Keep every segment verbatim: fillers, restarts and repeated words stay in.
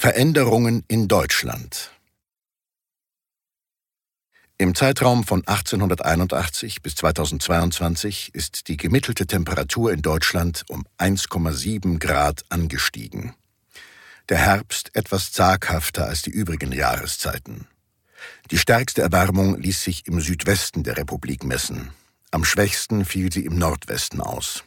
Veränderungen in Deutschland. Im Zeitraum von achtzehnhunderteinundachtzig bis zweitausendzweiundzwanzig ist die gemittelte Temperatur in Deutschland um eins Komma sieben Grad angestiegen. Der Herbst etwas zaghafter als die übrigen Jahreszeiten. Die stärkste Erwärmung ließ sich im Südwesten der Republik messen. Am schwächsten fiel sie im Nordwesten aus.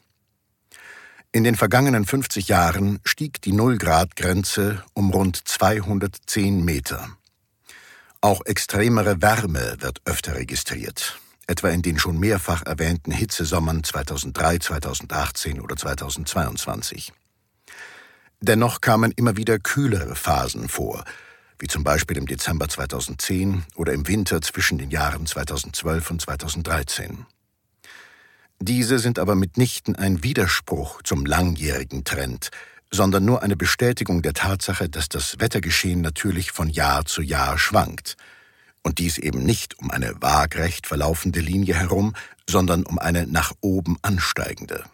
In den vergangenen fünfzig Jahren stieg die Null-Grad-Grenze um rund zweihundertzehn Meter. Auch extremere Wärme wird öfter registriert, etwa in den schon mehrfach erwähnten Hitzesommern zweitausenddrei, zweitausendachtzehn oder zweitausendzweiundzwanzig. Dennoch kamen immer wieder kühlere Phasen vor, wie zum Beispiel im Dezember zweitausendzehn oder im Winter zwischen den Jahren zweitausendzwölf und zweitausenddreizehn. Diese sind aber mitnichten ein Widerspruch zum langjährigen Trend, sondern nur eine Bestätigung der Tatsache, dass das Wettergeschehen natürlich von Jahr zu Jahr schwankt. Und dies eben nicht um eine waagrecht verlaufende Linie herum, sondern um eine nach oben ansteigende.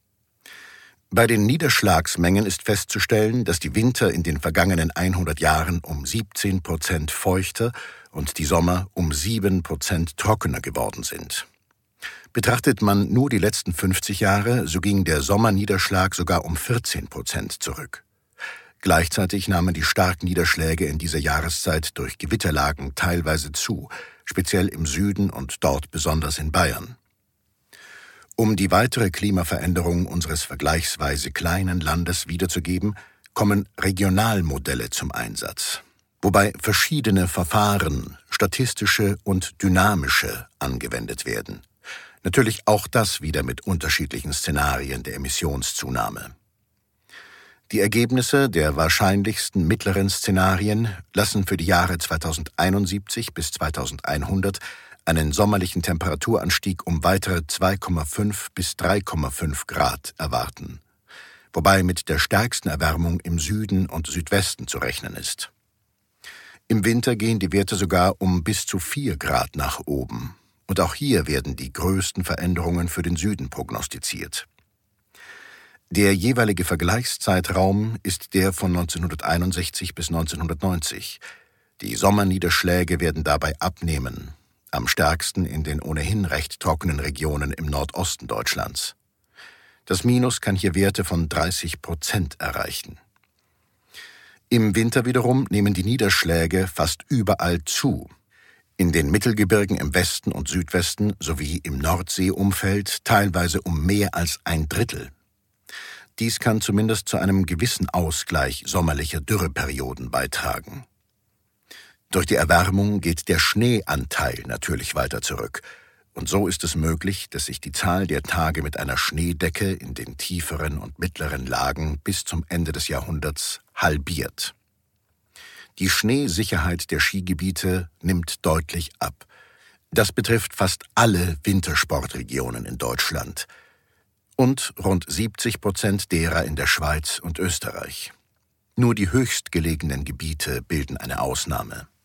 Bei den Niederschlagsmengen ist festzustellen, dass die Winter in den vergangenen hundert Jahren um siebzehn Prozent feuchter und die Sommer um sieben Prozent trockener geworden sind. Betrachtet man nur die letzten fünfzig Jahre, so ging der Sommerniederschlag sogar um vierzehn Prozent zurück. Gleichzeitig nahmen die starken Niederschläge in dieser Jahreszeit durch Gewitterlagen teilweise zu, speziell im Süden und dort besonders in Bayern. Um die weitere Klimaveränderung unseres vergleichsweise kleinen Landes wiederzugeben, kommen Regionalmodelle zum Einsatz, wobei verschiedene Verfahren, statistische und dynamische, angewendet werden. Natürlich auch das wieder mit unterschiedlichen Szenarien der Emissionszunahme. Die Ergebnisse der wahrscheinlichsten mittleren Szenarien lassen für die Jahre zweitausendeinundsiebzig bis zweitausendeinhundert einen sommerlichen Temperaturanstieg um weitere zwei Komma fünf bis drei Komma fünf Grad erwarten, wobei mit der stärksten Erwärmung im Süden und Südwesten zu rechnen ist. Im Winter gehen die Werte sogar um bis zu vier Grad nach oben. Und auch hier werden die größten Veränderungen für den Süden prognostiziert. Der jeweilige Vergleichszeitraum ist der von neunzehnhunderteinundsechzig bis neunzehnhundertneunzig. Die Sommerniederschläge werden dabei abnehmen, am stärksten in den ohnehin recht trockenen Regionen im Nordosten Deutschlands. Das Minus kann hier Werte von dreißig Prozent erreichen. Im Winter wiederum nehmen die Niederschläge fast überall zu. In den Mittelgebirgen im Westen und Südwesten sowie im Nordseeumfeld teilweise um mehr als ein Drittel. Dies kann zumindest zu einem gewissen Ausgleich sommerlicher Dürreperioden beitragen. Durch die Erwärmung geht der Schneeanteil natürlich weiter zurück. Und so ist es möglich, dass sich die Zahl der Tage mit einer Schneedecke in den tieferen und mittleren Lagen bis zum Ende des Jahrhunderts halbiert. Die Schneesicherheit der Skigebiete nimmt deutlich ab. Das betrifft fast alle Wintersportregionen in Deutschland und rund siebzig Prozent derer in der Schweiz und Österreich. Nur die höchstgelegenen Gebiete bilden eine Ausnahme.